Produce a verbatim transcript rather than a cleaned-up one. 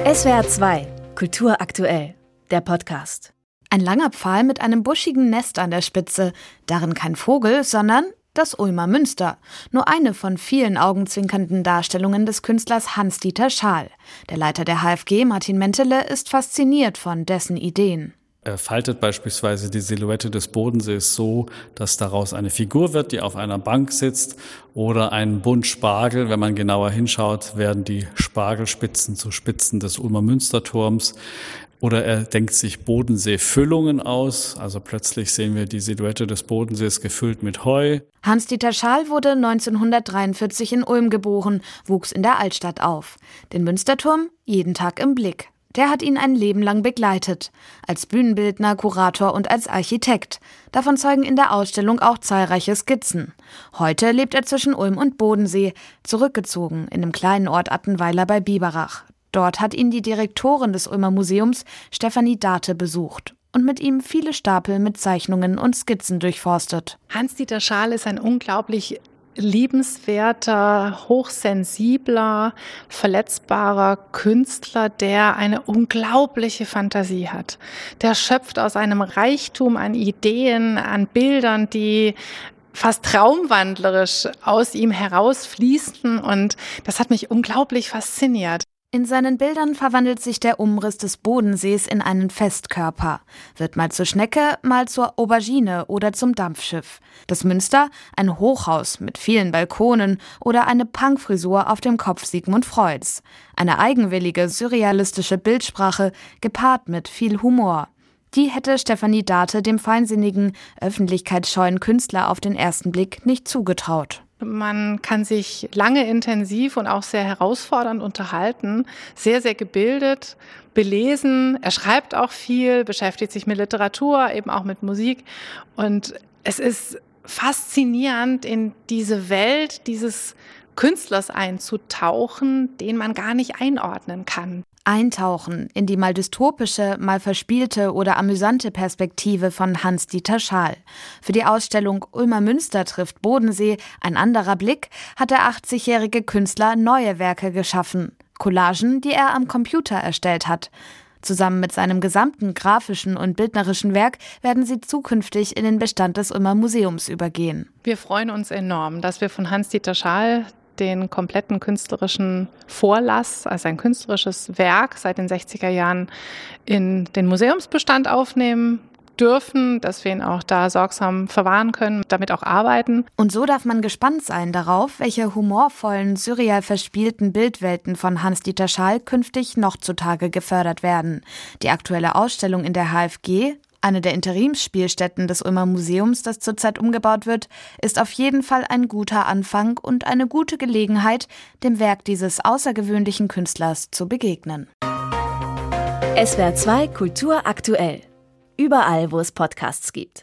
S W R zwei, Kultur aktuell, der Podcast. Ein langer Pfahl mit einem buschigen Nest an der Spitze, darin kein Vogel, sondern das Ulmer Münster. Nur eine von vielen augenzwinkernden Darstellungen des Künstlers Hans-Dieter Schaal. Der Leiter der H F G, Martin Mentele, ist fasziniert von dessen Ideen. Er faltet beispielsweise die Silhouette des Bodensees so, dass daraus eine Figur wird, die auf einer Bank sitzt, oder ein Bund Spargel. Wenn man genauer hinschaut, werden die Spargelspitzen zu Spitzen des Ulmer Münsterturms. Oder er denkt sich Bodenseefüllungen aus. Also plötzlich sehen wir die Silhouette des Bodensees gefüllt mit Heu. Hans-Dieter Schaal wurde neunzehnhundertdreiundvierzig in Ulm geboren, wuchs in der Altstadt auf. Den Münsterturm jeden Tag im Blick. Der hat ihn ein Leben lang begleitet. Als Bühnenbildner, Kurator und als Architekt. Davon zeugen in der Ausstellung auch zahlreiche Skizzen. Heute lebt er zwischen Ulm und Bodensee, zurückgezogen in dem kleinen Ort Attenweiler bei Biberach. Dort hat ihn die Direktorin des Ulmer Museums, Stefanie Date, besucht und mit ihm viele Stapel mit Zeichnungen und Skizzen durchforstet. Hans-Dieter Schaal ist ein unglaublich liebenswerter, hochsensibler, verletzbarer Künstler, der eine unglaubliche Fantasie hat. Der schöpft aus einem Reichtum an Ideen, an Bildern, die fast traumwandlerisch aus ihm herausfließen, und das hat mich unglaublich fasziniert. In seinen Bildern verwandelt sich der Umriss des Bodensees in einen Festkörper, wird mal zur Schnecke, mal zur Aubergine oder zum Dampfschiff. Das Münster, ein Hochhaus mit vielen Balkonen oder eine Punkfrisur auf dem Kopf Sigmund Freuds. Eine eigenwillige, surrealistische Bildsprache, gepaart mit viel Humor. Die hätte Stefanie Date dem feinsinnigen, öffentlichkeitsscheuen Künstler auf den ersten Blick nicht zugetraut. Man kann sich lange intensiv und auch sehr herausfordernd unterhalten, sehr, sehr gebildet, belesen. Er schreibt auch viel, beschäftigt sich mit Literatur, eben auch mit Musik. Und es ist faszinierend, in diese Welt dieses Künstlers einzutauchen, den man gar nicht einordnen kann. Eintauchen in die mal dystopische, mal verspielte oder amüsante Perspektive von Hans-Dieter Schaal. Für die Ausstellung Ulmer Münster trifft Bodensee, ein anderer Blick, hat der achtzigjährige Künstler neue Werke geschaffen. Collagen, die er am Computer erstellt hat. Zusammen mit seinem gesamten grafischen und bildnerischen Werk werden sie zukünftig in den Bestand des Ulmer Museums übergehen. Wir freuen uns enorm, dass wir von Hans-Dieter Schaal den kompletten künstlerischen Vorlass, also ein künstlerisches Werk seit den sechziger Jahren, in den Museumsbestand aufnehmen dürfen, dass wir ihn auch da sorgsam verwahren können, damit auch arbeiten. Und so darf man gespannt sein darauf, welche humorvollen, surreal verspielten Bildwelten von Hans-Dieter Schaal künftig noch zutage gefördert werden. Die aktuelle Ausstellung in der H F G, eine der Interimsspielstätten des Ulmer Museums, das zurzeit umgebaut wird, ist auf jeden Fall ein guter Anfang und eine gute Gelegenheit, dem Werk dieses außergewöhnlichen Künstlers zu begegnen. S W R zwei Kultur aktuell. Überall, wo es Podcasts gibt.